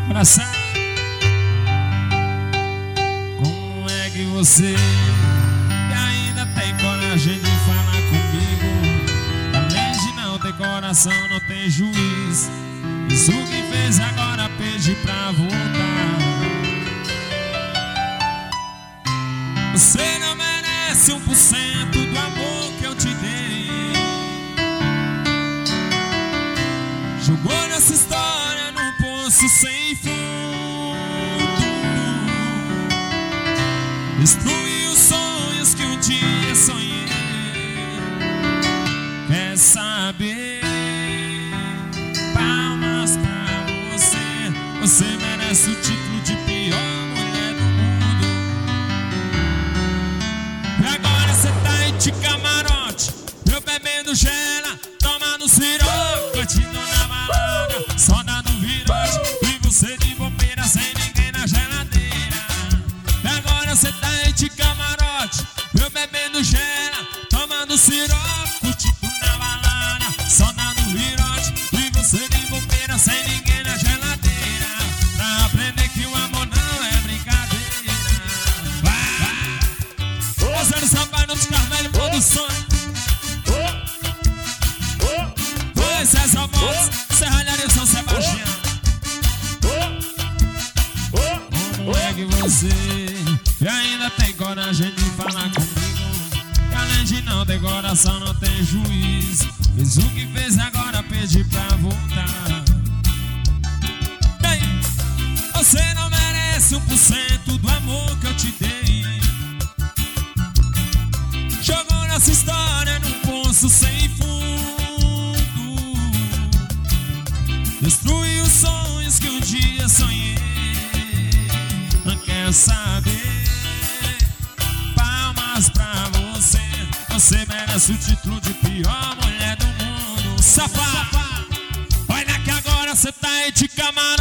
Coração, como é que você ainda tem coragem de falar comigo? Além de não ter coração, não tem juiz. Isso que fez agora pede pra voltar. Você não merece 1% do amor que eu te dei. Jogou nessa história num poço sem fundo. Destruiu os sonhos que um dia sonhei. Quer saber? Palmas pra você. Você merece o título de pior mulher do mundo. E agora cê tá de camarote, eu bebendo gela, tomando siroco, curtindo na balada, só dando virote. E você de bobeira sem ninguém na geladeira. E agora cê tá de camarote, eu bebendo gela, tomando siroco, curtindo na balada, só dando virote. E você de bobeira sem ninguém na geladeira. Pra aprender que o amor não é brincadeira. Vai! Fazendo samba no Carmelho Produções. Oi, César Motos, Serralharia São Sebastião. Como é que você ainda tem coragem de falar comigo? Que além de não ter coração, não tem juiz. Fez o que fez, agora pede pra voltar. Ei, você não merece 1% do amor que eu te dei. Jogou nossa história num poço sem fundo. Destruiu os sonhos que um dia sonhei. Não quer saber? Palmas pra você. Você merece o título de pior mulher do mundo. Safá, olha que agora cê tá aí de camarote,